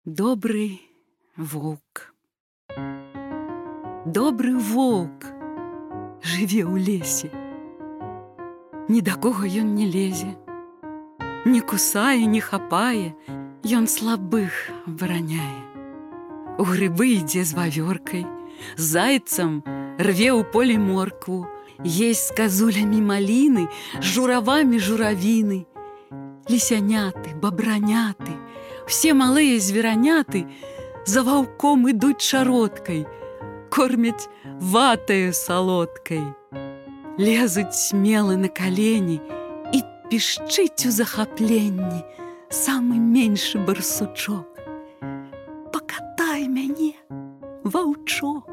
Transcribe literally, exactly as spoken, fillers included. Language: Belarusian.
Добрый воўк. Добры воўк жыве ў лесе. Ні да кого ён не лезе, не кусае, не хапае, ён слабых абараняе. У грыбы ідзе з вавёркай, з зайцам рве ў полі моркву, есть з казулямі маліны, з журавамі журавіны. Лісяняты, бабраняты, все малыя звераняты за ваўком ідуць шародкай, кормяць ватаю салодкай. Лезуць смела на калені і пішчыць у захапленні самы меншы барсучок. Пакатай мяне, ваўчок.